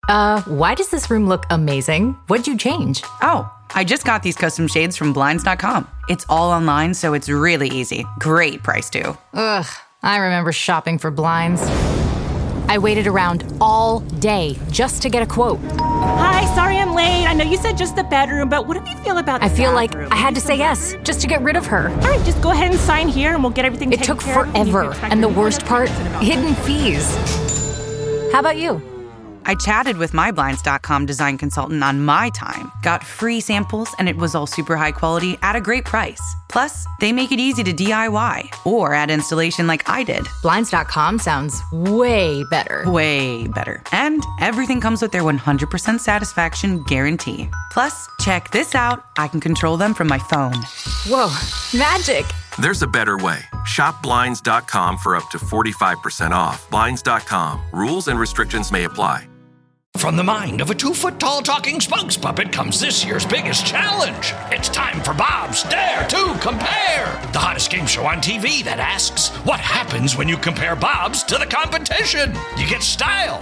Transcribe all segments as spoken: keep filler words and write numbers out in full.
Uh, why does this room look amazing? What'd you change? Oh, I just got these custom shades from Blinds dot com. It's all online, so it's really easy. Great price, too. Ugh, I remember shopping for blinds. I waited around all day just to get a quote. Hi, sorry I'm late. I know you said just the bedroom, but what do you feel about the I feel bathroom? like I had to say yes just to get rid of her. All right, just go ahead and sign here and we'll get everything It taken took care of. forever, and the worst part, hidden fees. How about you? I chatted with my Blinds dot com design consultant on my time, got free samples, and it was all super high quality at a great price. Plus, they make it easy to D I Y or add installation like I did. Blinds dot com sounds way better. Way better. And everything comes with their one hundred percent satisfaction guarantee. Plus, check this out. I can control them from my phone. Whoa, magic. There's a better way. Shop Blinds dot com for up to forty-five percent off. Blinds dot com. Rules and restrictions may apply. From the mind of a two-foot-tall talking spokes puppet comes this year's biggest challenge. It's time for Bob's Dare to Compare, the hottest game show on T V that asks, what happens when you compare Bob's to the competition? You get style.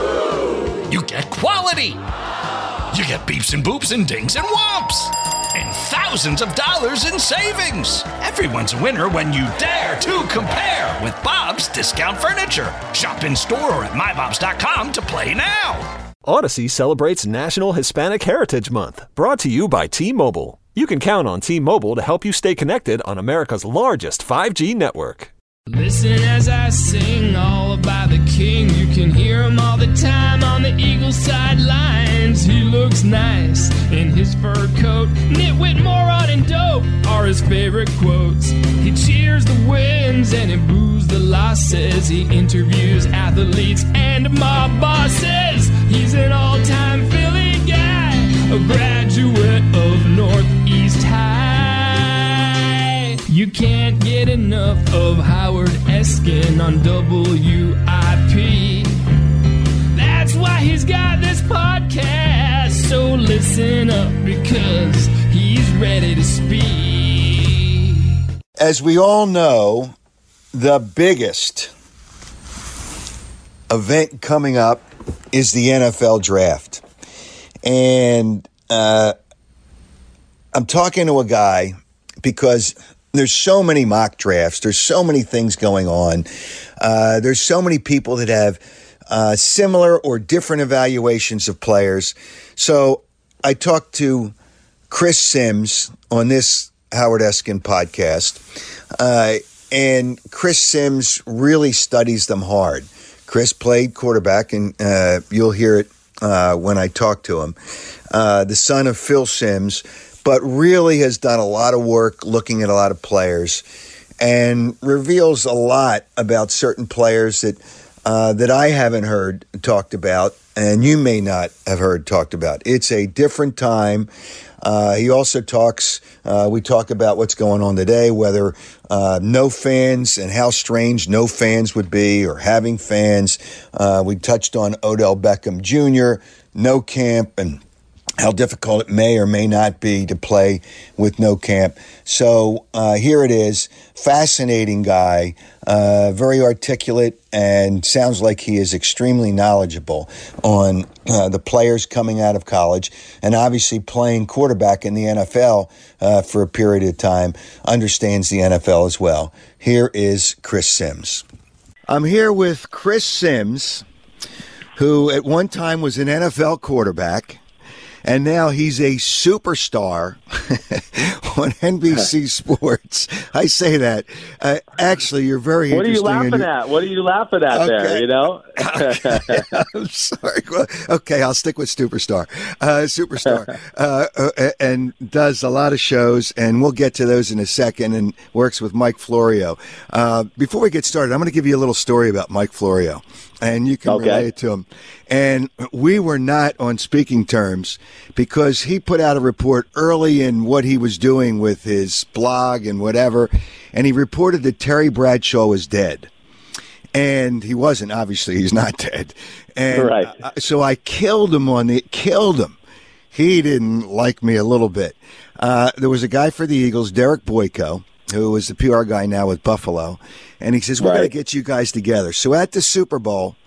You get quality. You get beeps and boops and dings and whomps. And thousands of dollars in savings. Everyone's a winner when you dare to compare with Bob's Discount Furniture. Shop in store or at my bobs dot com to play now. Odyssey celebrates National Hispanic Heritage Month, brought to you by T-Mobile. You can count on T-Mobile to help you stay connected on America's largest five G network. Listen as I sing all about the king. You can hear him all the time on the Eagles sidelines. He looks nice in his fur coat. Nitwit, moron, and dope are his favorite quotes. He cheers the wins and he boos the losses. He interviews athletes and mob bosses. He's an all-time Philly guy, a graduate of Northeast High. You can't get enough of Howard Eskin on W I P. That's why he's got this podcast. So listen up because he's ready to speak. As we all know, the biggest event coming up is the N F L draft. And uh, I'm talking to a guy because there's so many mock drafts. There's so many things going on. Uh, there's so many people that have uh, similar or different evaluations of players. So I talked to Chris Sims on this Howard Eskin podcast. Uh, and Chris Sims really studies them hard. Chris played quarterback, and uh, you'll hear it uh, when I talk to him. Uh, the son of Phil Sims, but really has done a lot of work looking at a lot of players and reveals a lot about certain players that uh, that I haven't heard talked about, and you may not have heard talked about. It's a different time. Uh, he also talks, uh, we talk about what's going on today, whether uh, no fans and how strange no fans would be or having fans. Uh, we touched on Odell Beckham Junior, no camp, and how difficult it may or may not be to play with no camp. So uh, here it is. Fascinating guy, uh, very articulate, and sounds like he is extremely knowledgeable on uh, the players coming out of college, and obviously playing quarterback in the N F L uh, for a period of time, understands the N F L as well. Here is Chris Sims. I'm here with Chris Sims, who at one time was an N F L quarterback, and now he's a superstar on N B C Sports. I say that. Uh, actually, you're very what interesting. What are you laughing at? What are you laughing at okay. there, you know? okay. I'm sorry. Well, okay, I'll stick with superstar. Uh, superstar. uh, uh, and does a lot of shows, and we'll get to those in a second, and works with Mike Florio. Uh, before we get started, I'm going to give you a little story about Mike Florio, and you can okay. relate to him. And we were not on speaking terms because he put out a report early in what he was doing with his blog and whatever, and he reported that Terry Bradshaw was dead. And he wasn't, obviously. He's not dead. And right. uh, so I killed him on the killed him. He didn't like me a little bit. Uh, there was a guy for the Eagles, Derek Boyko, who is the P R guy now with Buffalo, and he says, we're right. going to get you guys together. So at the Super Bowl,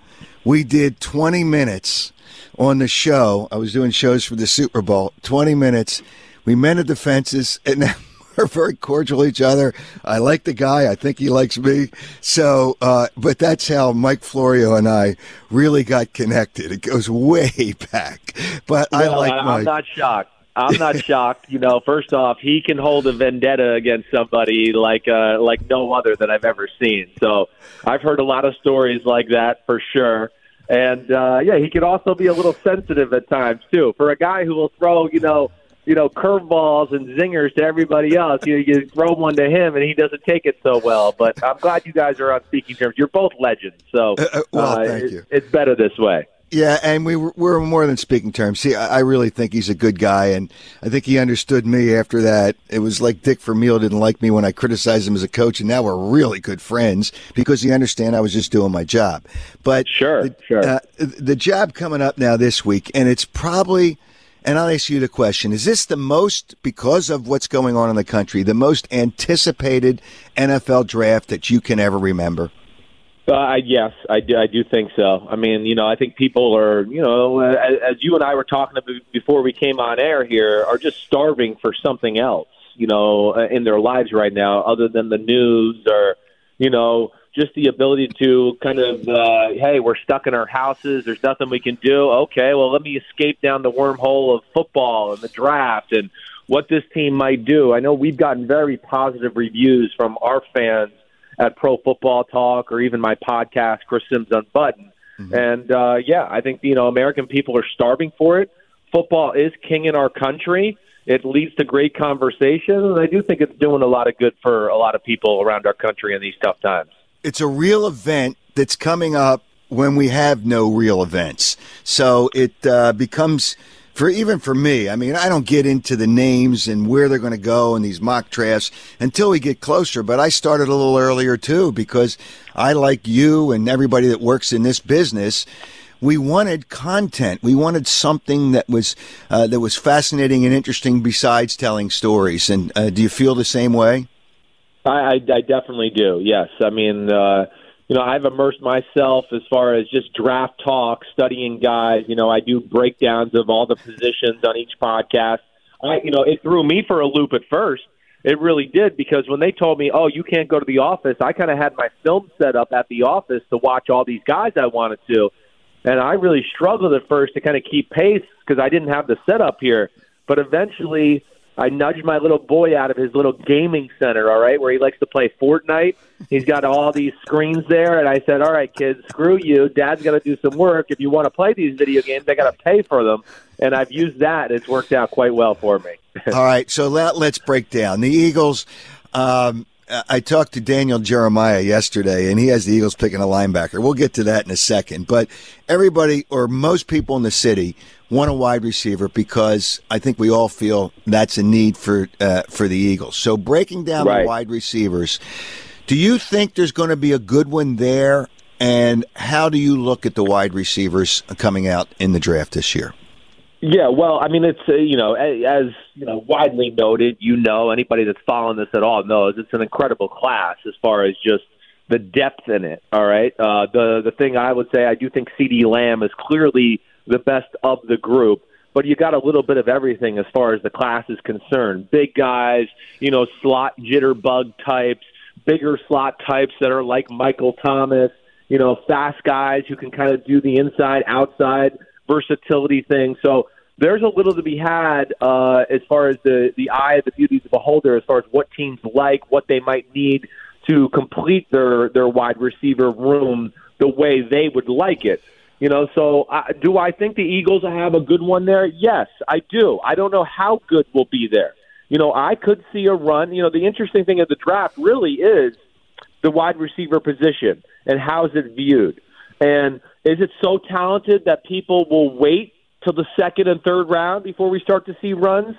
we did twenty minutes on the show. I was doing shows for the Super Bowl. twenty minutes. We mended the fences, and now we're very cordial to each other. I like the guy. I think he likes me. So, uh, but that's how Mike Florio and I really got connected. It goes way back. But I well, like I, Mike. I'm not shocked. I'm not shocked. You know, first off, he can hold a vendetta against somebody like uh, like no other that I've ever seen. So I've heard a lot of stories like that for sure. And, uh, yeah, he can also be a little sensitive at times, too. For a guy who will throw, you know, you know, curveballs and zingers to everybody else, you, you throw one to him, and he doesn't take it so well. But I'm glad you guys are on speaking terms. You're both legends, so uh, uh, well, uh, thank it, you. It's better this way. Yeah, and we were, we're more than speaking terms. See, I, I really think he's a good guy, and I think he understood me after that. It was like Dick Vermeil didn't like me when I criticized him as a coach, and now we're really good friends because he understand I was just doing my job. But sure, the, sure. Uh, the job coming up now this week, and it's probably, and I'll ask you the question, is this the most, because of what's going on in the country, the most anticipated N F L draft that you can ever remember? Uh, yes, I do, I do think so. I mean, you know, I think people are, you know, as, as you and I were talking about before we came on air here, are just starving for something else, you know, in their lives right now, other than the news or, you know, just the ability to kind of, uh, hey, we're stuck in our houses. There's nothing we can do. Okay, well, let me escape down the wormhole of football and the draft and what this team might do. I know we've gotten very positive reviews from our fans at Pro Football Talk or even my podcast, Chris Sims Unbuttoned. Mm-hmm. And, uh, yeah, I think, you know, American people are starving for it. Football is king in our country. It leads to great conversation, and I do think it's doing a lot of good for a lot of people around our country in these tough times. It's a real event that's coming up when we have no real events. So it uh, becomes... For even for me, I mean, I don't get into the names and where they're going to go in these mock drafts until we get closer. But I started a little earlier, too, because I, like you and everybody that works in this business, we wanted content. We wanted something that was uh, that was fascinating and interesting besides telling stories. And uh, do you feel the same way? I, I, I definitely do, yes. I mean, uh, you know, I've immersed myself as far as just draft talk, studying guys. You know, I do breakdowns of all the positions on each podcast. I, you know, it threw me for a loop at first. It really did, because when they told me, oh, you can't go to the office, I kind of had my film set up at the office to watch all these guys I wanted to. And I really struggled at first to kind of keep pace because I didn't have the setup here. But eventually I nudged my little boy out of his little gaming center, all right, where he likes to play Fortnite. He's got all these screens there, and I said, all right, kids, screw you. Dad's got to do some work. If you want to play these video games, I got to pay for them. And I've used that. It's worked out quite well for me. All right, so let, let's break down. The Eagles, um, I talked to Daniel Jeremiah yesterday, and he has the Eagles picking a linebacker. We'll get to that in a second. But everybody, or most people in the city, want a wide receiver because I think we all feel that's a need for uh, for the Eagles. So breaking down right. the wide receivers, do you think there's going to be a good one there? And how do you look at the wide receivers coming out in the draft this year? Yeah, well, I mean, it's, uh, you know, as, you know, widely noted, you know, anybody that's following this at all knows it's an incredible class as far as just the depth in it, all right? Uh, the, the thing I would say, I do think CeeDee Lamb is clearly the best of the group, but you got a little bit of everything as far as the class is concerned. Big guys, you know, slot jitterbug types, bigger slot types that are like Michael Thomas, you know, fast guys who can kind of do the inside-outside versatility thing. So there's a little to be had uh, as far as the, the eye of the beauty of the beholder, as far as what teams like, what they might need to complete their, their wide receiver room the way they would like it. You know, so uh, do I think the Eagles have a good one there? Yes, I do. I don't know how good will be there. You know, I could see a run. You know, the interesting thing of the draft really is the wide receiver position and how is it viewed. And is it so talented that people will wait till the second and third round before we start to see runs?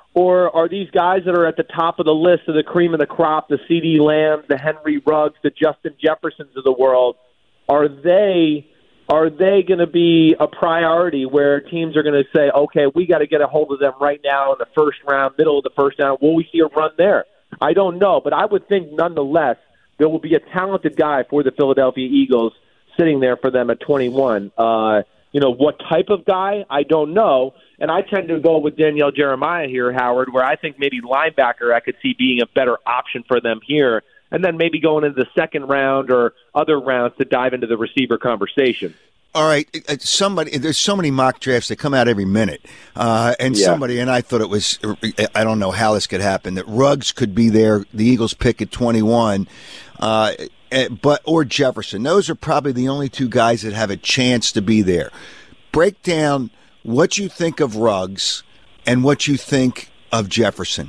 Or are these guys that are at the top of the list of the cream of the crop, the CeeDee Lambs, the Henry Ruggs, the Justin Jeffersons of the world, are they are they going to be a priority where teams are going to say, okay, we got to get a hold of them right now in the first round, middle of the first round? Will we see a run there? I don't know, but I would think nonetheless there will be a talented guy for the Philadelphia Eagles sitting there for them at twenty-one. Uh, you know, what type of guy? I don't know. And I tend to go with Daniel Jeremiah here, Howard, where I think maybe linebacker I could see being a better option for them here, and then maybe going into the second round or other rounds to dive into the receiver conversation. All right, somebody. There's so many mock drafts that come out every minute, uh, and yeah. somebody and I thought it was. I don't know how this could happen. That Ruggs could be there. The Eagles pick at twenty-one, uh, but or Jefferson. Those are probably the only two guys that have a chance to be there. Break down what you think of Ruggs and what you think of Jefferson.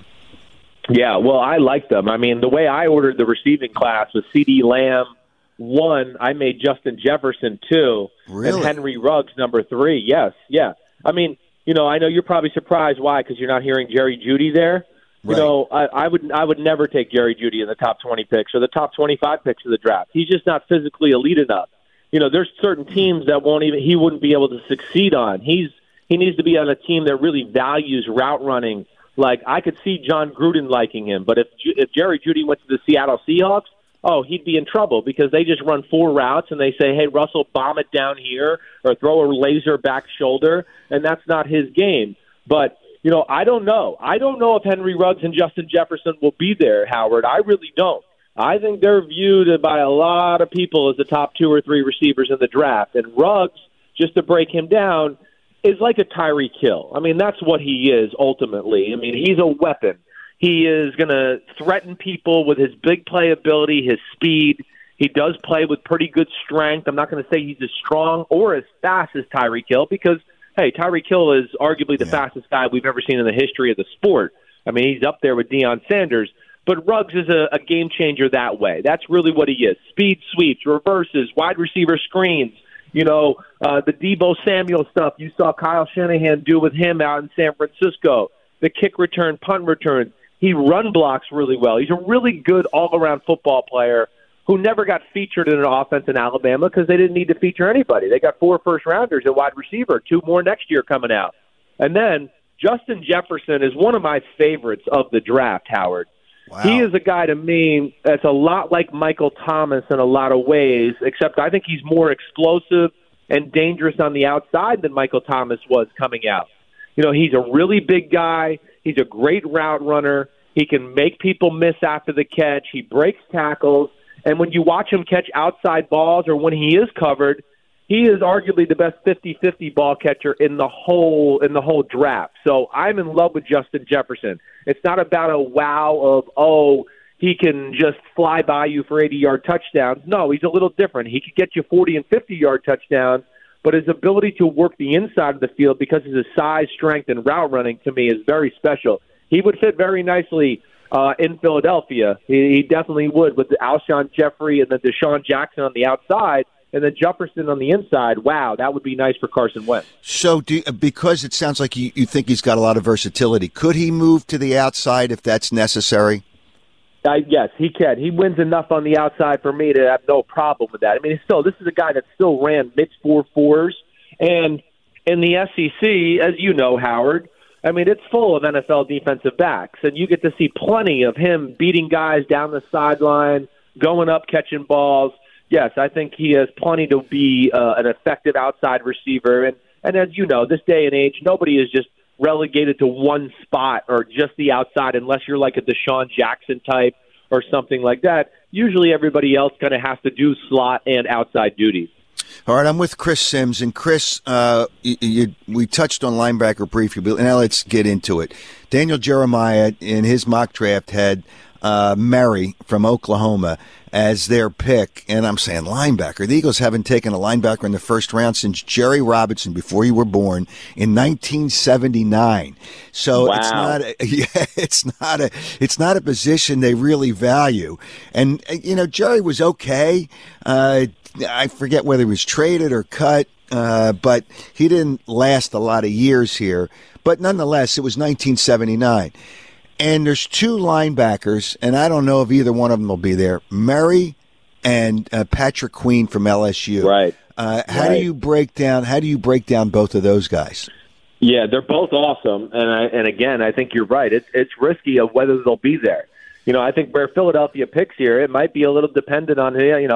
Yeah, well, I like them. I mean, the way I ordered the receiving class was CeeDee Lamb one. I made Justin Jefferson two. Really? And Henry Ruggs number three. Yes, yeah. I mean, you know, I know you're probably surprised why, because you're not hearing Jerry Jeudy there. Right. You know, I, I would I would never take Jerry Jeudy in the top twenty picks or the top twenty-five picks of the draft. He's just not physically elite enough. You know, there's certain teams that won't even he wouldn't be able to succeed on. He's he needs to be on a team that really values route running. Like, I could see John Gruden liking him, but if if Jerry Jeudy went to the Seattle Seahawks, oh, he'd be in trouble because they just run four routes and they say, hey, Russell, bomb it down here or throw a laser back shoulder, and that's not his game. But, you know, I don't know. I don't know if Henry Ruggs and Justin Jefferson will be there, Howard. I really don't. I think they're viewed by a lot of people as the top two or three receivers in the draft. And Ruggs, just to break him down, is like a Tyreek Hill. I mean, that's what he is ultimately. I mean, he's a weapon. He is going to threaten people with his big playability, his speed. He does play with pretty good strength. I'm not going to say he's as strong or as fast as Tyreek Hill because, hey, Tyreek Hill is arguably the yeah. fastest guy we've ever seen in the history of the sport. I mean, he's up there with Deion Sanders. But Ruggs is a, a game changer that way. That's really what he is. Speed sweeps, reverses, wide receiver screens. You know, uh, the Deebo Samuel stuff you saw Kyle Shanahan do with him out in San Francisco. The kick return, punt return. He run blocks really well. He's a really good all-around football player who never got featured in an offense in Alabama because they didn't need to feature anybody. They got four first-rounders at wide receiver, two more next year coming out. And then Justin Jefferson is one of my favorites of the draft, Howard. Wow. He is a guy to me that's a lot like Michael Thomas in a lot of ways, except I think he's more explosive and dangerous on the outside than Michael Thomas was coming out. You know, he's a really big guy. He's a great route runner. He can make people miss after the catch. He breaks tackles. And when you watch him catch outside balls or when he is covered, he is arguably the best fifty-fifty ball catcher in the whole in the whole draft. So I'm in love with Justin Jefferson. It's not about a wow of, oh, he can just fly by you for eighty-yard touchdowns. No, he's a little different. He could get you forty and fifty-yard touchdowns, but his ability to work the inside of the field because of his size, strength, and route running to me is very special. He would fit very nicely uh, in Philadelphia. He, he definitely would with the Alshon Jeffrey and then Deshaun Jackson on the outside. And then Jefferson on the inside, wow, that would be nice for Carson Wentz. So do, because it sounds like you, you think he's got a lot of versatility, could he move to the outside if that's necessary? Uh, yes, he can. He wins enough on the outside for me to have no problem with that. I mean, still, this is a guy that still ran mid four fours. And in the S E C, as you know, Howard, I mean, it's full of N F L defensive backs. And you get to see plenty of him beating guys down the sideline, going up, catching balls. Yes, I think he has plenty to be uh, an effective outside receiver. And, and as you know, this day and age, nobody is just relegated to one spot or just the outside unless you're like a Deshaun Jackson type or something like that. Usually everybody else kind of has to do slot and outside duties. All right, I'm with Chris Sims. And Chris, uh, you, you, we touched on linebacker briefly, but now let's get into it. Daniel Jeremiah, in his mock draft, had uh, Murray from Oklahoma as their pick, and I'm saying linebacker. The Eagles haven't taken a linebacker in the first round since Jerry Robinson, before you were born, in nineteen seventy-nine. So wow. it's not, a, yeah, it's not a, it's not a position they really value. And you know, Jerry was okay. Uh, I forget whether he was traded or cut, uh, but he didn't last a lot of years here. But nonetheless, it was nineteen seventy-nine. And there's two linebackers, and I don't know if either one of them will be there, Murray and uh, Patrick Queen from L S U. Right. Uh, how right. do you break down? How do you break down both of those guys? Yeah, they're both awesome, and I, and again, I think you're right. It's it's risky of whether they'll be there. You know, I think where Philadelphia picks here, it might be a little dependent on you know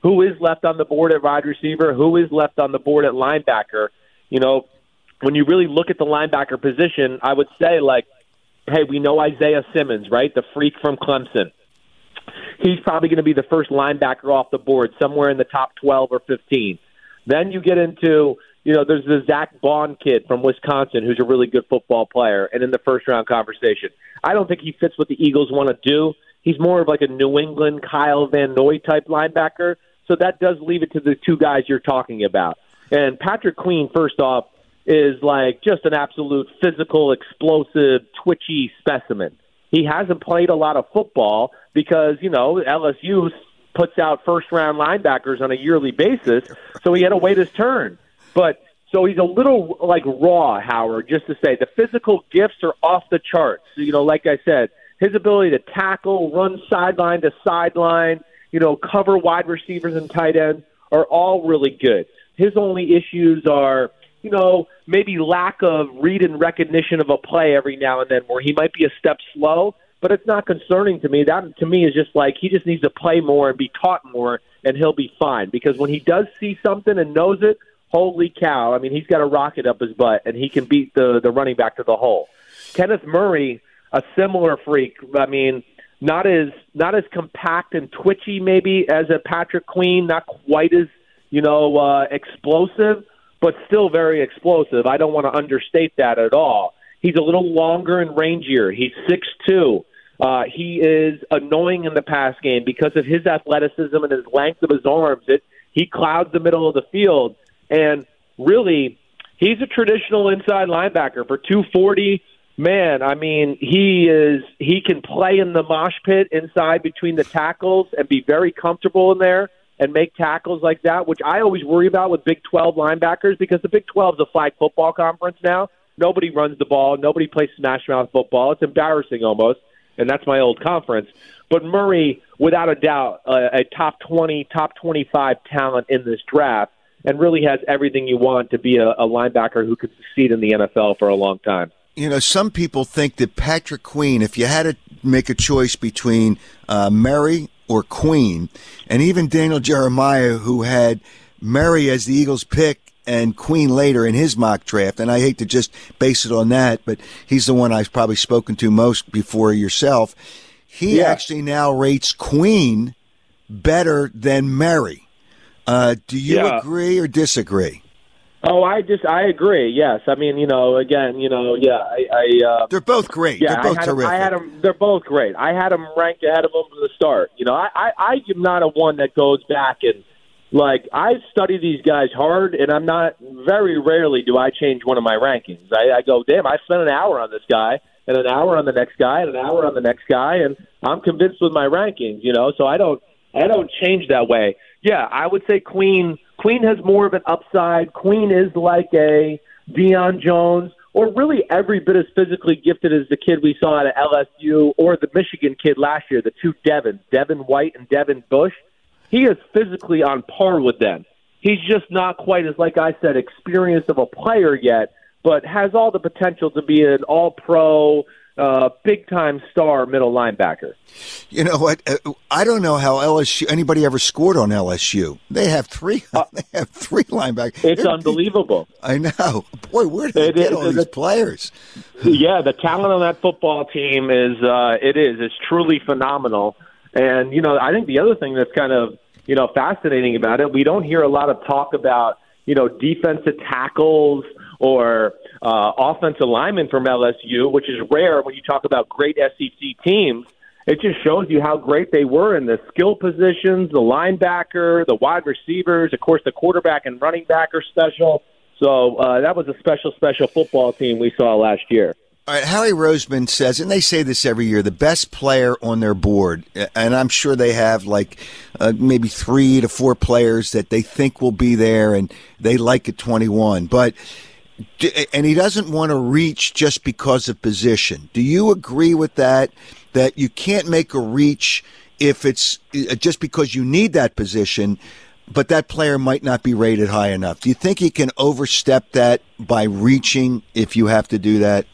who is left on the board at wide receiver, who is left on the board at linebacker. You know, when you really look at the linebacker position, I would say, like, hey, we know Isaiah Simmons, right, the freak from Clemson. He's probably going to be the first linebacker off the board, somewhere in the top twelve or fifteen. Then you get into, you know, there's the Zach Bond kid from Wisconsin who's a really good football player and in the first-round conversation. I don't think he fits what the Eagles want to do. He's more of like a New England Kyle Van Noy type linebacker, so that does leave it to the two guys you're talking about. And Patrick Queen, first off, is like just an absolute physical, explosive, twitchy specimen. He hasn't played a lot of football because, you know, L S U puts out first-round linebackers on a yearly basis, so he had to wait his turn. But so he's a little, like, raw, Howard, just to say. The physical gifts are off the charts. You know, like I said, his ability to tackle, run sideline to sideline, you know, cover wide receivers and tight ends are all really good. His only issues are, you know, maybe lack of read and recognition of a play every now and then where he might be a step slow, but it's not concerning to me. That, to me, is just like he just needs to play more and be taught more, and he'll be fine. Because when he does see something and knows it, holy cow, I mean, he's got a rocket up his butt, and he can beat the, the running back to the hole. Kenneth Murray, a similar freak. I mean, not as not as compact and twitchy maybe as a Patrick Queen, not quite as, you know, uh, explosive, but still very explosive. I don't want to understate that at all. He's a little longer and rangier. He's six two. Uh, he is annoying in the pass game because of his athleticism and his length of his arms. It, he clouds the middle of the field. And really, he's a traditional inside linebacker for two forty. Man, I mean, he is he can play in the mosh pit inside between the tackles and be very comfortable in there and make tackles like that, which I always worry about with Big twelve linebackers because the Big twelve is a flag football conference now. Nobody runs the ball. Nobody plays smash mouth football. It's embarrassing almost, and that's my old conference. But Murray, without a doubt, uh, a top twenty, top twenty-five talent in this draft, and really has everything you want to be a, a linebacker who could succeed in the N F L for a long time. You know, some people think that Patrick Queen, if you had to make a choice between uh, Murray or Queen, and even Daniel Jeremiah, who had Murray as the Eagles' pick and Queen later in his mock draft, and I hate to just base it on that, but he's the one I've probably spoken to most before yourself. He yeah. actually now rates Queen better than Murray. Uh, do you yeah. agree or disagree? Oh, I just I agree. Yes, I mean, you know, again, you know, yeah, I. I uh, they're both great. Yeah, they're both I had terrific. Them, I had them. They're both great. I had them ranked ahead of them from the start. You know, I, I, I am not a one that goes back and like I study these guys hard, and I'm not. Very rarely do I change one of my rankings. I, I go, damn, I spent an hour on this guy, and an hour on the next guy, and an hour on the next guy, and I'm convinced with my rankings. You know, so I don't. I don't change that way. Yeah, I would say Queen. Queen has more of an upside. Queen is like a Deion Jones, or really every bit as physically gifted as the kid we saw at L S U or the Michigan kid last year, the two Devins, Devin White and Devin Bush. He is physically on par with them. He's just not quite as, like I said, experienced of a player yet, but has all the potential to be an all-pro, uh, big-time star middle linebacker. You know what? I don't know how L S U anybody ever scored on L S U. They have three. Uh, they have three linebackers. It's They're, unbelievable. I know. Boy, where did they it, get all it, these it, players? Yeah, the talent on that football team is. Uh, it is. It's truly phenomenal. And you know, I think the other thing that's kind of you know fascinating about it, we don't hear a lot of talk about you know defensive tackles or uh, offensive linemen from L S U, which is rare when you talk about great S E C teams. It just shows you how great they were in the skill positions, the linebacker, the wide receivers, of course, the quarterback and running back are special. So uh, that was a special, special football team we saw last year. All right, Howie Roseman says, and they say this every year, the best player on their board, and I'm sure they have like uh, maybe three to four players that they think will be there and they like at twenty-one. But and he doesn't want to reach just because of position. Do you agree with that, that you can't make a reach if it's just because you need that position, but that player might not be rated high enough? Do you think he can overstep that by reaching if you have to do that?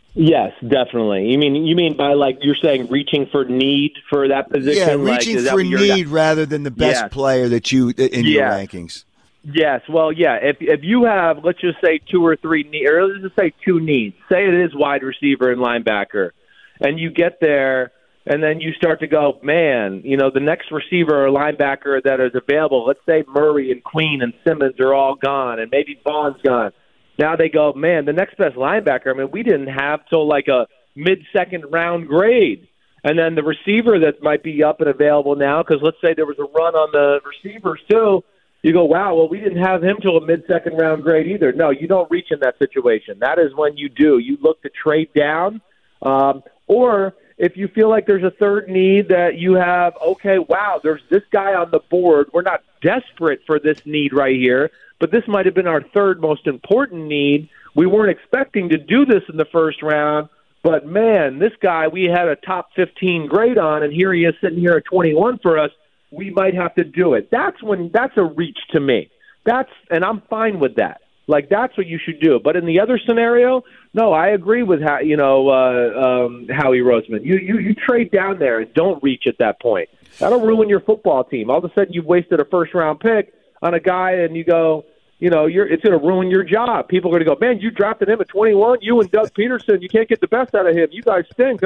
Yes, definitely. You mean you mean by like you're saying reaching for need for that position? Yeah, like, reaching is that for what you're- need rather than the best Yes. player that you in your Yes. rankings. Yes, well, yeah. If if you have, let's just say two or three needs, or let's just say two needs. Say it is wide receiver and linebacker, and you get there, and then you start to go, man, you know, the next receiver or linebacker that is available. Let's say Murray and Queen and Simmons are all gone, and maybe Vaughn's gone. Now they go, man, the next best linebacker. I mean, we didn't have till like a mid-second round grade. And then the receiver that might be up and available now, because let's say there was a run on the receivers too. You go, wow, well, we didn't have him till a mid-second round grade either. No, you don't reach in that situation. That is when you do. You look to trade down. Um, or if you feel like there's a third need that you have, okay, wow, there's this guy on the board. We're not desperate for this need right here, but this might have been our third most important need. We weren't expecting to do this in the first round, but, man, this guy we had a top fifteen grade on, and here he is sitting here at twenty-one for us. We might have to do it. That's when that's a reach to me. That's and I'm fine with that. Like that's what you should do. But in the other scenario, no, I agree with how you know uh, um, Howie Roseman. You you you trade down there and don't reach at that point. That'll ruin your football team. All of a sudden, you've wasted a first round pick on a guy, and you go, you know, you're it's going to ruin your job. People are going to go, man, you drafted him at twenty-one. You and Doug Peterson, you can't get the best out of him. You guys stink.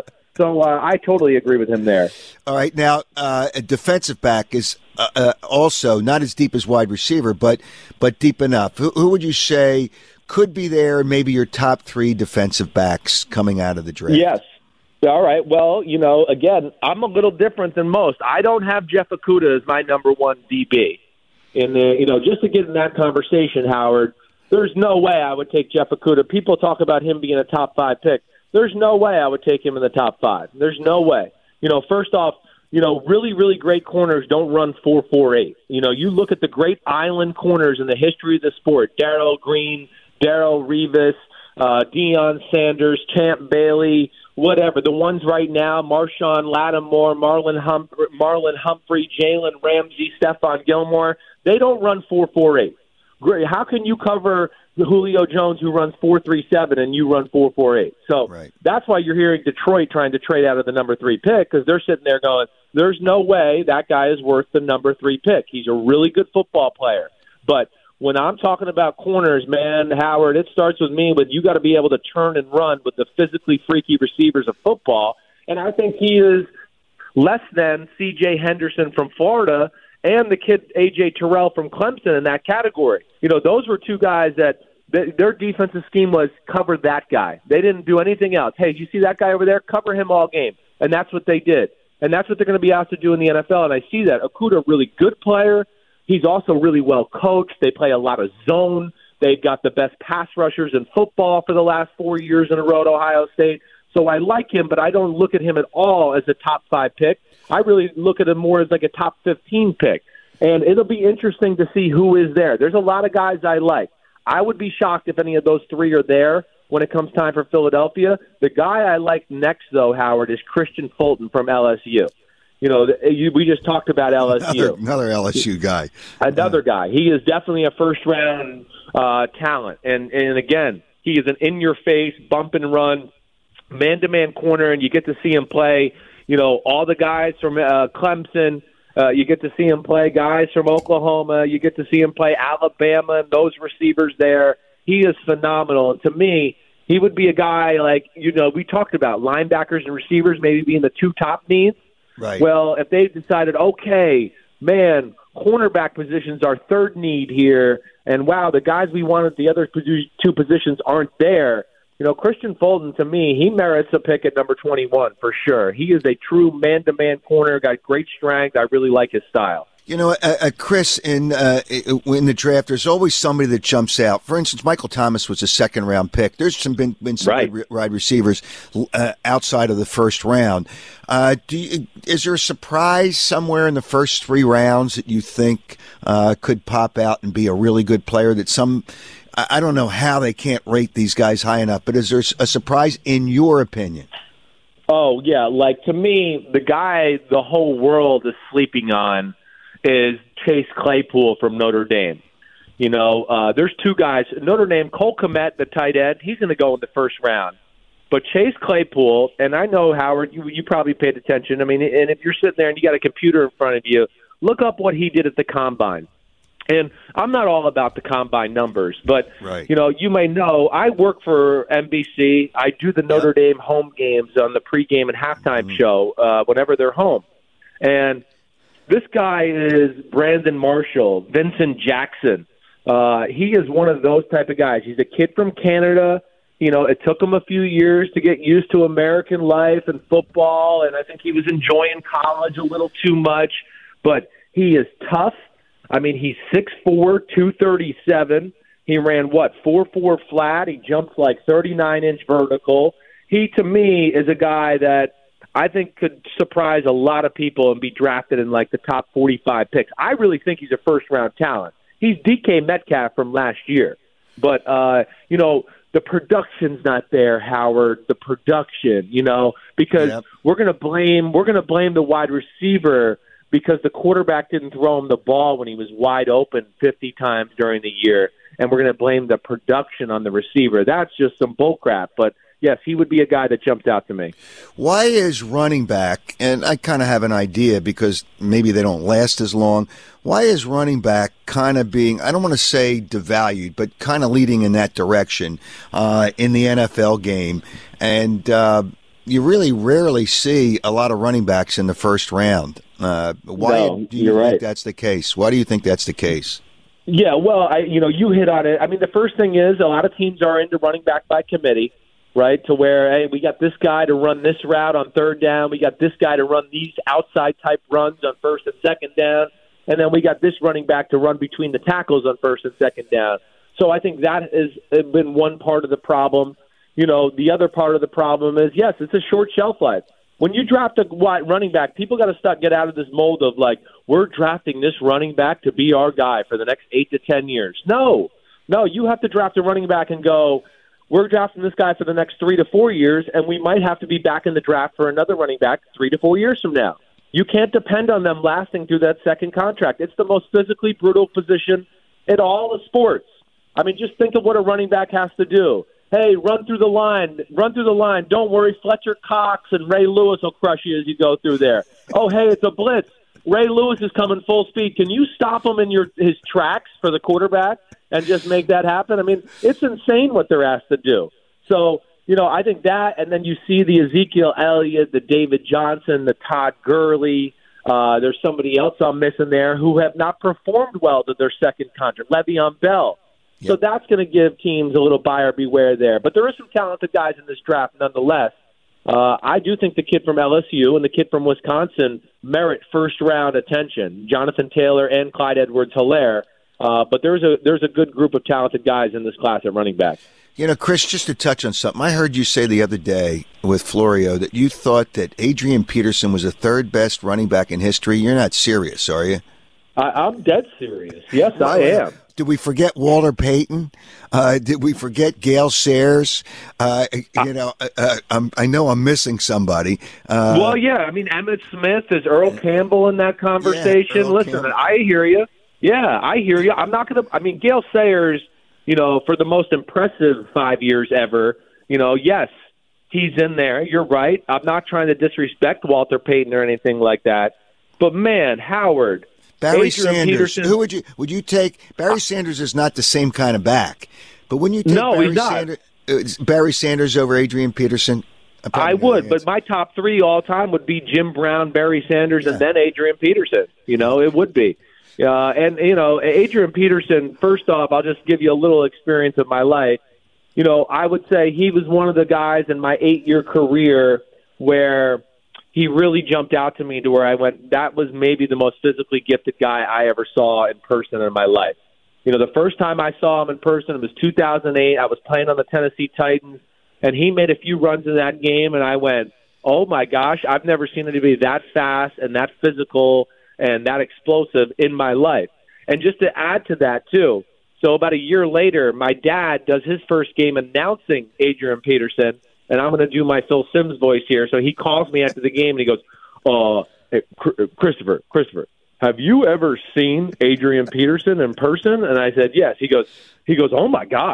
So uh, I totally agree with him there. All right, now uh, a defensive back is uh, uh, also not as deep as wide receiver, but but deep enough. Who, who would you say could be there? Maybe your top three defensive backs coming out of the draft. Yes. All right. Well, you know, again, I'm a little different than most. I don't have Jeff Okudah as my number one D B. And uh, you know, just to get in that conversation, Howard, there's no way I would take Jeff Okudah. People talk about him being a top five pick. There's no way I would take him in the top five. There's no way. You know, first off, you know, really, really great corners don't run four four eight. You know, you look at the great island corners in the history of the sport, Darrell Green, Darrell Revis, uh, Deion Sanders, Champ Bailey, whatever. The ones right now, Marshawn Lattimore, Marlon, hum- Marlon Humphrey, Jalen Ramsey, Stephon Gilmore, they don't run four four eight. Great. How can you cover the Julio Jones who runs four three seven and you run four four eight? So right. That's why you're hearing Detroit trying to trade out of the number three pick, because they're sitting there going, there's no way that guy is worth the number three pick. He's a really good football player. But when I'm talking about corners, man, Howard, it starts with me, but you got to be able to turn and run with the physically freaky receivers of football. And I think he is less than C J Henderson from Florida and the kid A J Terrell from Clemson in that category. You know, those were two guys that th- their defensive scheme was cover that guy. They didn't do anything else. Hey, you see that guy over there? Cover him all game. And that's what they did. And that's what they're going to be asked to do in the N F L. And I see that. Okudah, really good player. He's also really well coached. They play a lot of zone. They've got the best pass rushers in football for the last four years in a row at Ohio State. So I like him, but I don't look at him at all as a top five pick. I really look at him more as like a top fifteen pick. And it'll be interesting to see who is there. There's a lot of guys I like. I would be shocked if any of those three are there when it comes time for Philadelphia. The guy I like next, though, Howard, is Christian Fulton from L S U. You know, you, we just talked about L S U. Another, another L S U guy. Another guy. He is definitely a first-round uh, talent. And, and, again, he is an in-your-face, bump and run, man-to-man corner, and you get to see him play. You know, all the guys from uh, Clemson, uh, you get to see him play. Guys from Oklahoma, you get to see him play. Alabama, and those receivers there. He is phenomenal. And to me, he would be a guy like, you know, we talked about linebackers and receivers maybe being the two top needs. Right. Well, if they decided, okay, man, cornerback position's our third need here, and wow, the guys we wanted at the other two positions aren't there. You know, Christian Fulton, to me, he merits a pick at number twenty-one for sure. He is a true man-to-man corner, got great strength. I really like his style. You know, uh, uh, Chris, in uh, in the draft, there's always somebody that jumps out. For instance, Michael Thomas was a second-round pick. There's some been, been some right. good wide receivers uh, outside of the first round. Uh, do you, is there a surprise somewhere in the first three rounds that you think uh, could pop out and be a really good player that some – I don't know how they can't rate these guys high enough, but is there a surprise in your opinion? Oh, yeah. Like, to me, the guy the whole world is sleeping on is Chase Claypool from Notre Dame. You know, uh, there's two guys. Notre Dame, Cole Kmet, the tight end, he's going to go in the first round. But Chase Claypool, and I know, Howard, you, you probably paid attention. I mean, and if you're sitting there and you got a computer in front of you, look up what he did at the Combine. And I'm not all about the Combine numbers, but, right. you know, you may know I work for N B C. I do the Notre yep. Dame home games on the pregame and halftime mm-hmm. show uh, whenever they're home. And this guy is Brandon Marshall, Vincent Jackson. Uh, he is one of those type of guys. He's a kid from Canada. You know, it took him a few years to get used to American life and football, and I think he was enjoying college a little too much. But he is tough. I mean, he's six four, two thirty-seven. He ran, what, four four flat. He jumps like thirty-nine inch vertical. He, to me, is a guy that I think could surprise a lot of people and be drafted in like the top forty-five picks. I really think he's a first-round talent. He's D K Metcalf from last year. But, uh, you know, the production's not there, Howard. The production, you know, because yep. we're going to blame we're going to blame the wide receiver because the quarterback didn't throw him the ball when he was wide open fifty times during the year, and we're going to blame the production on the receiver. That's just some bullcrap. But yes, he would be a guy that jumps out to me. Why is running back, and I kind of have an idea because maybe they don't last as long, why is running back kind of being, I don't want to say devalued, but kind of leading in that direction uh, in the N F L game? And uh, you really rarely see a lot of running backs in the first round. Uh, why no, do you think right. that's the case? Why do you think that's the case? Yeah, well, I, you know, you hit on it. I mean, the first thing is a lot of teams are into running back by committee, right, to where, hey, we got this guy to run this route on third down. We got this guy to run these outside-type runs on first and second down. And then we got this running back to run between the tackles on first and second down. So I think that has been one part of the problem. You know, the other part of the problem is, yes, it's a short shelf life. When you draft a wide running back, people got to start get out of this mold of like, we're drafting this running back to be our guy for the next eight to ten years. No, no, you have to draft a running back and go, we're drafting this guy for the next three to four years, and we might have to be back in the draft for another running back three to four years from now. You can't depend on them lasting through that second contract. It's the most physically brutal position in all the sports. I mean, just think of what a running back has to do. Hey, run through the line. Run through the line. Don't worry, Fletcher Cox and Ray Lewis will crush you as you go through there. Oh, hey, it's a blitz. Ray Lewis is coming full speed. Can you stop him in your his tracks for the quarterback and just make that happen? I mean, it's insane what they're asked to do. So, you know, I think that, and then you see the Ezekiel Elliott, the David Johnson, the Todd Gurley. Uh, there's somebody else I'm missing there who have not performed well to their second contract, Le'Veon Bell. Yep. So that's going to give teams a little buyer beware there. But there are some talented guys in this draft nonetheless. Uh, I do think the kid from L S U and the kid from Wisconsin merit first-round attention, Jonathan Taylor and Clyde Edwards-Helaire. Uh, but there's a there's a good group of talented guys in this class at running back. You know, Chris, just to touch on something, I heard you say the other day with Florio that you thought that Adrian Peterson was the third best running back in history. You're not serious, are you? I, I'm dead serious. Yes, well, I am. Did we forget Walter Payton? Uh, did we forget Gale Sayers? Uh, you know, uh, I'm, I know I'm missing somebody. Uh, well, yeah. I mean, Emmitt Smith, is Earl Campbell in that conversation? Yeah, Listen, Campbell. I hear you. Yeah, I hear you. I'm not going to – I mean, Gale Sayers, you know, for the most impressive five years ever, you know, yes, he's in there. You're right. I'm not trying to disrespect Walter Payton or anything like that. But, man, Howard – Barry Adrian Sanders. Peterson. Who would you would you take? Barry Sanders is not the same kind of back, but when you take no, Barry he's not. Sanders, uh, Barry Sanders over Adrian Peterson, I would, but my top three all time would be Jim Brown, Barry Sanders, yeah. and then Adrian Peterson. You know, it would be. Uh, and you know, Adrian Peterson. First off, I'll just give you a little experience of my life. You know, I would say he was one of the guys in my eight-year career where he really jumped out to me to where I went, that was maybe the most physically gifted guy I ever saw in person in my life. You know, the first time I saw him in person, it was two thousand eight. I was playing on the Tennessee Titans, and he made a few runs in that game, and I went, oh, my gosh, I've never seen anybody that fast and that physical and that explosive in my life. And just to add to that, too, so about a year later, my dad does his first game announcing Adrian Peterson, and I'm going to do my Phil Simms voice here. So he calls me after the game, and he goes, uh, hey, Christopher, Christopher, have you ever seen Adrian Peterson in person? And I said, yes. He goes, he goes, oh, my gosh.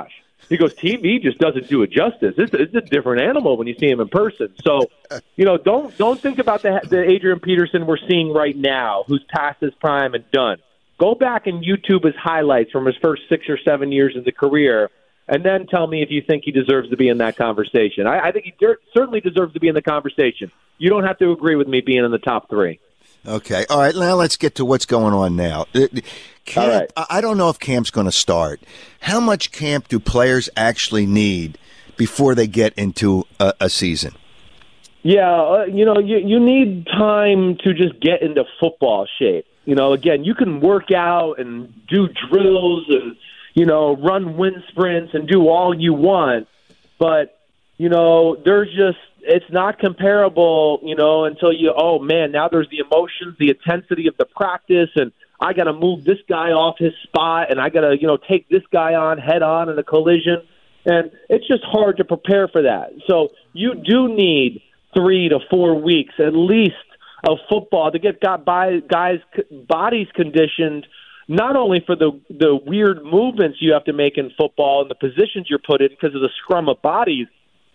He goes, T V just doesn't do it justice. It's, it's a different animal when you see him in person. So, you know, don't don't think about the, the Adrian Peterson we're seeing right now, who's past his prime and done. Go back and YouTube his highlights from his first six or seven years of the career, and then tell me if you think he deserves to be in that conversation. I, I think he de- certainly deserves to be in the conversation. You don't have to agree with me being in the top three. Okay. All right. Now let's get to what's going on now. Camp, All right. I don't know if camp's going to start. How much camp do players actually need before they get into a, a season? Yeah, uh, you know, you, you need time to just get into football shape. You know, again, you can work out and do drills and, you know, run wind sprints and do all you want, but, you know, there's just, it's not comparable, you know, until you, oh, man, now there's the emotions, the intensity of the practice, and I got to move this guy off his spot, and I got to, you know, take this guy on head on in a collision, and it's just hard to prepare for that. So you do need three to four weeks at least of football to get got by guys' bodies conditioned, not only for the the weird movements you have to make in football and the positions you're put in because of the scrum of bodies,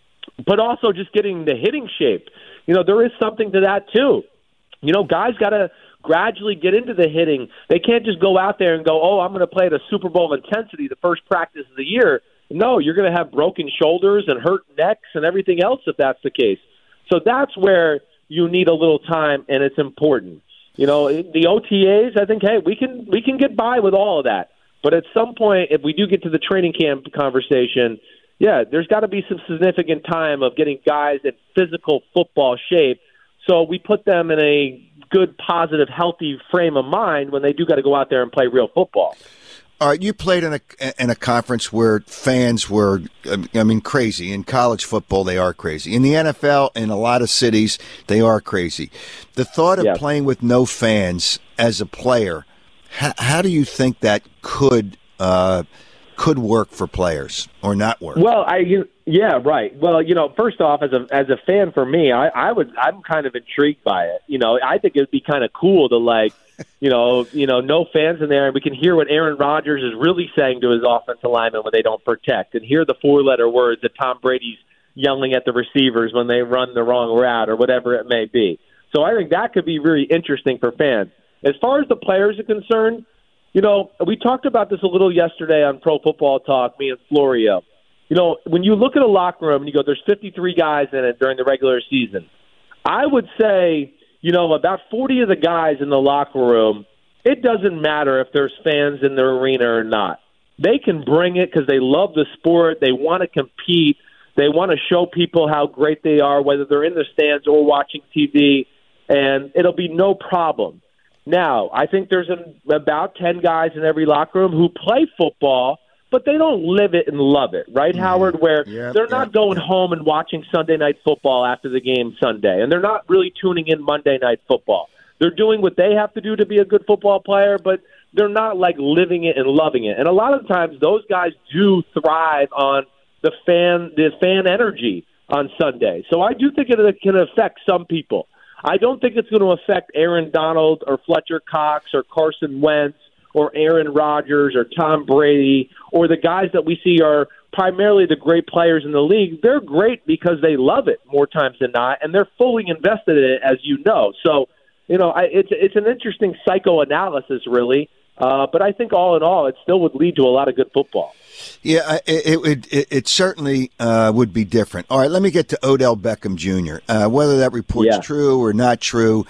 but also just getting the hitting shape. You know, there is something to that too. You know, guys got to gradually get into the hitting. They can't just go out there and go, oh, I'm going to play at a Super Bowl intensity the first practice of the year. No, you're going to have broken shoulders and hurt necks and everything else if that's the case. So that's where you need a little time, and it's important. You know, the O T As, I think, hey, we can we can get by with all of that. But at some point, if we do get to the training camp conversation, yeah, there's got to be some significant time of getting guys in physical football shape so we put them in a good, positive, healthy frame of mind when they do got to go out there and play real football. All right, you played in a in a conference where fans were, I mean, crazy. In college football, they are crazy. In the N F L, in a lot of cities, they are crazy. The thought of yeah. playing with no fans as a player, how, how do you think that could uh, could work for players or not work? Well, I you, yeah, right. Well, you know, first off, as a as a fan for me, I, I would I'm kind of intrigued by it. You know, I think it'd be kind of cool to like. You know, you know, no fans in there, and we can hear what Aaron Rodgers is really saying to his offensive linemen when they don't protect, and hear the four-letter words that Tom Brady's yelling at the receivers when they run the wrong route or whatever it may be. So I think that could be really interesting for fans. As far as the players are concerned, you know, we talked about this a little yesterday on Pro Football Talk, me and Florio. You know, when you look at a locker room and you go, there's fifty-three guys in it during the regular season, I would say – you know, about forty of the guys in the locker room, it doesn't matter if there's fans in the arena or not. They can bring it because they love the sport. They want to compete. They want to show people how great they are, whether they're in the stands or watching T V, and it'll be no problem. Now, I think there's an, about ten guys in every locker room who play football, but they don't live it and love it, right, mm-hmm. Howard, where yep, they're not yep, going yep. home and watching Sunday Night Football after the game Sunday, and they're not really tuning in Monday Night Football. They're doing what they have to do to be a good football player, but they're not, like, living it and loving it. And a lot of times those guys do thrive on the fan the fan energy on Sunday. So I do think it can affect some people. I don't think it's going to affect Aaron Donald or Fletcher Cox or Carson Wentz or Aaron Rodgers or Tom Brady or the guys that we see are primarily the great players in the league. They're great because they love it more times than not, and they're fully invested in it, as you know. So, you know, I, it's it's an interesting psychoanalysis, really. Uh, but I think all in all, it still would lead to a lot of good football. Yeah, it it, it, it certainly uh, would be different. All right, let me get to Odell Beckham Junior Uh, whether that report's yeah. true or not true,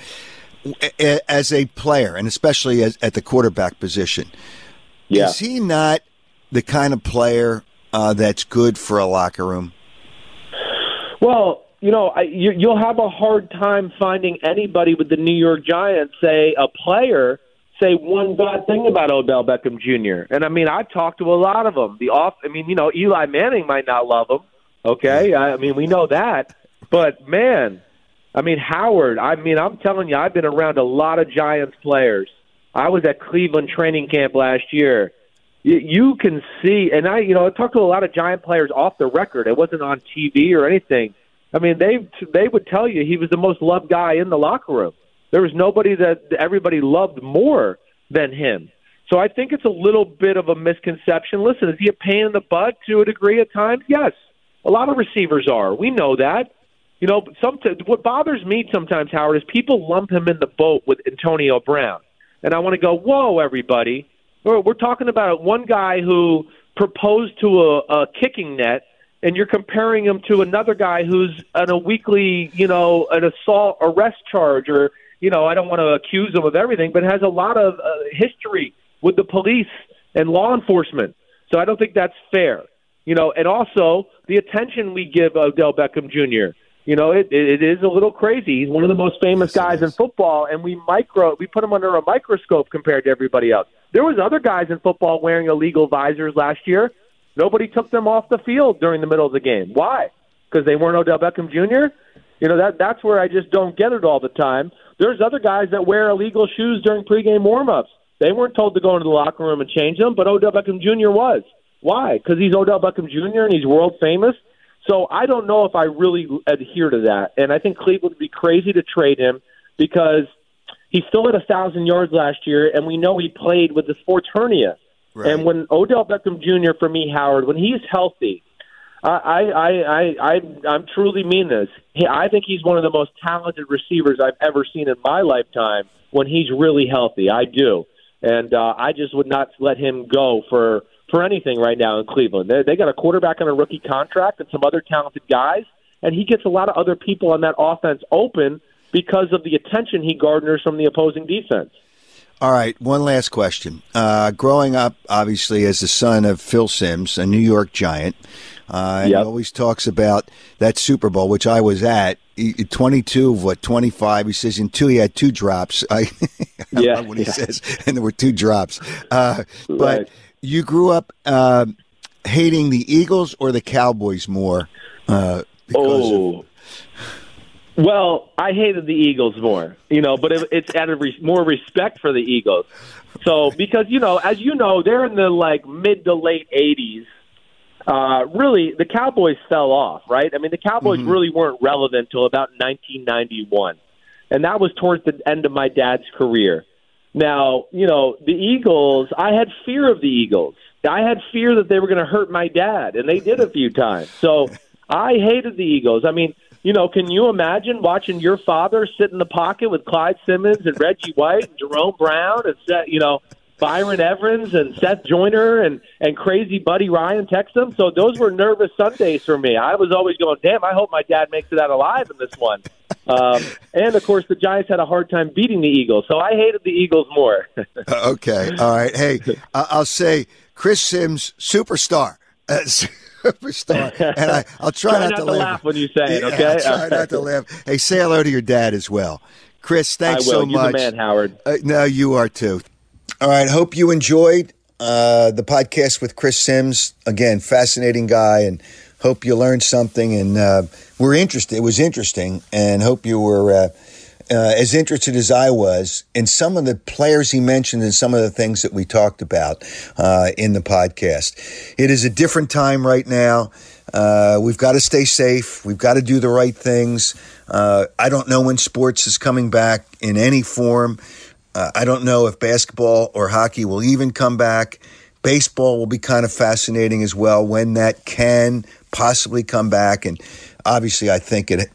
as a player, and especially as, at the quarterback position, yeah. is he not the kind of player uh, that's good for a locker room? Well, you know, I, you, you'll have a hard time finding anybody with the New York Giants, say a player, say one bad thing about Odell Beckham Junior And, I mean, I've talked to a lot of them. The off, I mean, you know, Eli Manning might not love him, okay? I, I mean, we know that. But, man, I mean, Howard, I mean, I'm telling you, I've been around a lot of Giants players. I was at Cleveland training camp last year. You, you can see, and I, you know, I talked to a lot of Giant players off the record. It wasn't on T V or anything. I mean, they they would tell you he was the most loved guy in the locker room. There was nobody that everybody loved more than him. So I think it's a little bit of a misconception. Listen, is he a pain in the butt to a degree at times? Yes. A lot of receivers are. We know that. You know, sometimes, what bothers me sometimes, Howard, is people lump him in the boat with Antonio Brown. And I want to go, whoa, everybody. We're, we're talking about one guy who proposed to a, a kicking net, and you're comparing him to another guy who's on a weekly, you know, an assault arrest charge, or, you know, I don't want to accuse him of everything, but has a lot of uh, history with the police and law enforcement. So I don't think that's fair. You know, and also the attention we give Odell Beckham Junior You know, it, it is a little crazy. He's one of the most famous guys in football, and we micro we put him under a microscope compared to everybody else. There was other guys in football wearing illegal visors last year. Nobody took them off the field during the middle of the game. Why? Because they weren't Odell Beckham Junior? You know, that that's where I just don't get it all the time. There's other guys that wear illegal shoes during pregame warm-ups. They weren't told to go into the locker room and change them, but Odell Beckham Junior was. Why? Because he's Odell Beckham Junior and he's world famous. So I don't know if I really adhere to that. And I think Cleveland would be crazy to trade him because he still had one thousand yards last year, and we know he played with the sports hernia. Right. And when Odell Beckham Junior, for me, Howard, when he's healthy, I, I, I, I, I'm truly mean this. I think he's one of the most talented receivers I've ever seen in my lifetime when he's really healthy. I do. And uh, I just would not let him go for, for anything right now in Cleveland. They, they got a quarterback on a rookie contract and some other talented guys, and he gets a lot of other people on that offense open because of the attention he garners from the opposing defense. All right, one last question. Uh, growing up, obviously, as the son of Phil Simms, a New York Giant, uh, and yep. he always talks about that Super Bowl, which I was at, he, twenty-two of what, twenty-five. He says in two, he had two drops. I, I yeah, love what he yeah. says, and there were two drops. Uh, right. But you grew up uh, hating the Eagles or the Cowboys more? Uh, because oh. of... Well, I hated the Eagles more, you know, but it, it's out of re- more respect for the Eagles. So, because, you know, as you know, they're in the, like, mid to late eighties. Uh, really, the Cowboys fell off, right? I mean, the Cowboys mm-hmm. really weren't relevant till about nineteen ninety-one. And that was towards the end of my dad's career. Now, you know, the Eagles, I had fear of the Eagles. I had fear that they were going to hurt my dad, and they did a few times. So I hated the Eagles. I mean, you know, can you imagine watching your father sit in the pocket with Clyde Simmons and Reggie White and Jerome Brown and, you know, Byron Evans and Seth Joyner and, and crazy Buddy Ryan text them? So those were nervous Sundays for me. I was always going, damn, I hope my dad makes it out alive in this one. Um, and, of course, the Giants had a hard time beating the Eagles, so I hated the Eagles more. Okay. All right. Hey, I'll say Chris Sims, superstar. Uh, superstar. And I, I'll try, try not, not to to laugh. laugh when you say it, okay? Yeah, I'll try not to laugh. Hey, say hello to your dad as well. Chris, thanks I will. so You're much. the man, Howard. Uh, no, you are too. All right. Hope you enjoyed uh, the podcast with Chris Sims. Again, fascinating guy, and hope you learned something. And uh, we're interested. It was interesting, and hope you were uh, uh, as interested as I was in some of the players he mentioned and some of the things that we talked about uh, in the podcast. It is a different time right now. Uh, we've got to stay safe. We've got to do the right things. Uh, I don't know when sports is coming back in any form. Uh, I don't know if basketball or hockey will even come back. Baseball will be kind of fascinating as well when that can possibly come back. And obviously, I think it,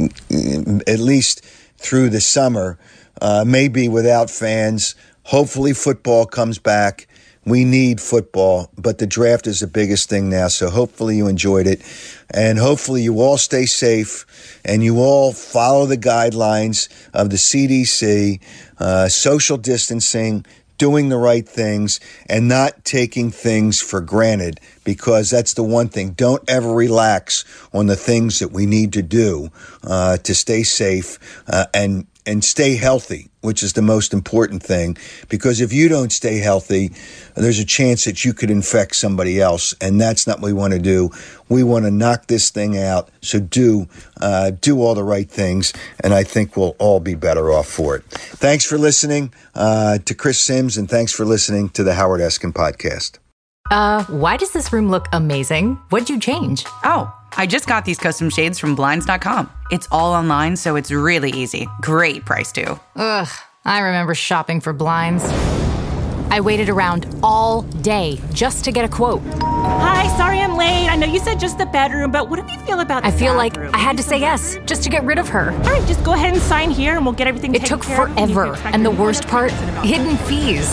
at least through the summer, uh, maybe without fans. Hopefully, football comes back. We need football, but the draft is the biggest thing now. So hopefully you enjoyed it. And hopefully you all stay safe and you all follow the guidelines of the C D C, uh, social distancing, doing the right things, and not taking things for granted, because that's the one thing. Don't ever relax on the things that we need to do uh, to stay safe uh, and and stay healthy, which is the most important thing. Because if you don't stay healthy, there's a chance that you could infect somebody else, and that's not what we want to do. We want to knock this thing out, so do uh, do all the right things, and I think we'll all be better off for it. Thanks for listening uh, to Chris Sims, and thanks for listening to the Howard Eskin Podcast. Uh, why does this room look amazing? What'd you change? Oh, I just got these custom shades from Blinds dot com. It's all online, so it's really easy. Great price, too. Ugh, I remember shopping for blinds. I waited around all day just to get a quote. Hi, sorry I'm late. I know you said just the bedroom, but what do you feel about the I feel like bathroom? I had to say yes just to get rid of her. All right, just go ahead and sign here and we'll get everything It taken took care of. forever, and the worst part, hidden fees.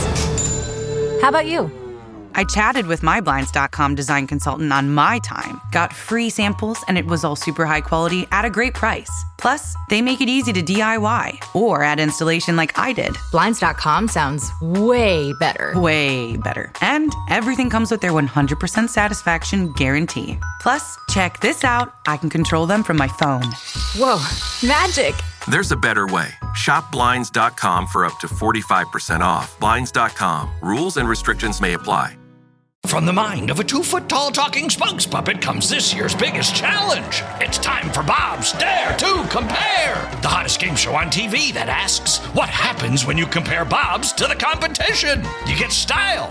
How about you? I chatted with my Blinds dot com design consultant on my time, got free samples, and it was all super high quality at a great price. Plus, they make it easy to D I Y or add installation like I did. Blinds dot com sounds way better. Way better. And everything comes with their one hundred percent satisfaction guarantee. Plus, check this out. I can control them from my phone. Whoa, magic. There's a better way. Shop Blinds dot com for up to forty-five percent off. Blinds dot com. Rules and restrictions may apply. From the mind of a two-foot-tall talking spokes puppet comes this year's biggest challenge. It's time for Bob's Dare to Compare, the hottest game show on T V that asks, what happens when you compare Bob's to the competition? You get style.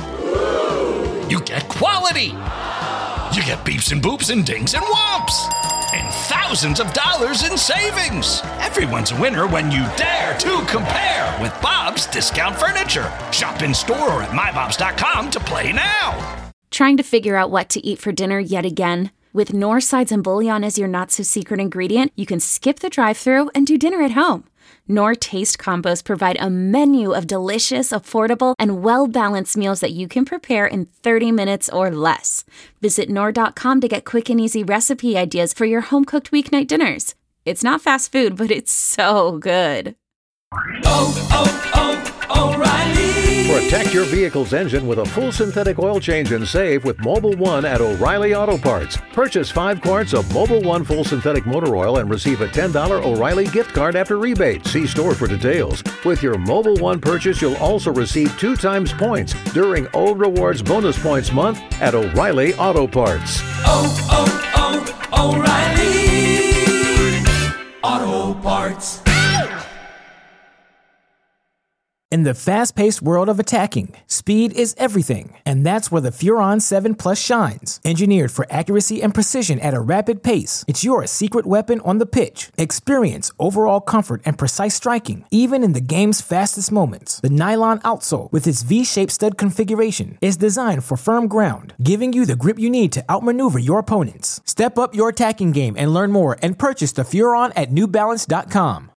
You get quality. You get beeps and boops and dings and whomps. And thousands of dollars in savings. Everyone's a winner when you dare to compare with Bob's Discount Furniture. Shop in store or at my bobs dot com to play now. Trying to figure out what to eat for dinner yet again? With Knorr sides and bouillon as your not-so-secret ingredient, you can skip the drive-thru and do dinner at home. Knorr Taste Combos provide a menu of delicious, affordable, and well-balanced meals that you can prepare in thirty minutes or less. Visit Knorr dot com to get quick and easy recipe ideas for your home-cooked weeknight dinners. It's not fast food, but it's so good. Oh, oh, oh, O'Reilly! Protect your vehicle's engine with a full synthetic oil change and save with Mobil one at O'Reilly Auto Parts. Purchase five quarts of Mobil one full synthetic motor oil and receive a ten dollars O'Reilly gift card after rebate. See store for details. With your Mobil one purchase, you'll also receive two times points during O Rewards Bonus Points Month at O'Reilly Auto Parts. Oh, oh, oh, O'Reilly Auto Parts. In the fast-paced world of attacking, speed is everything, and that's where the Furon seven Plus shines. Engineered for accuracy and precision at a rapid pace, it's your secret weapon on the pitch. Experience overall comfort and precise striking, even in the game's fastest moments. The nylon outsole, with its V-shaped stud configuration, is designed for firm ground, giving you the grip you need to outmaneuver your opponents. Step up your attacking game and learn more and purchase the Furon at new balance dot com.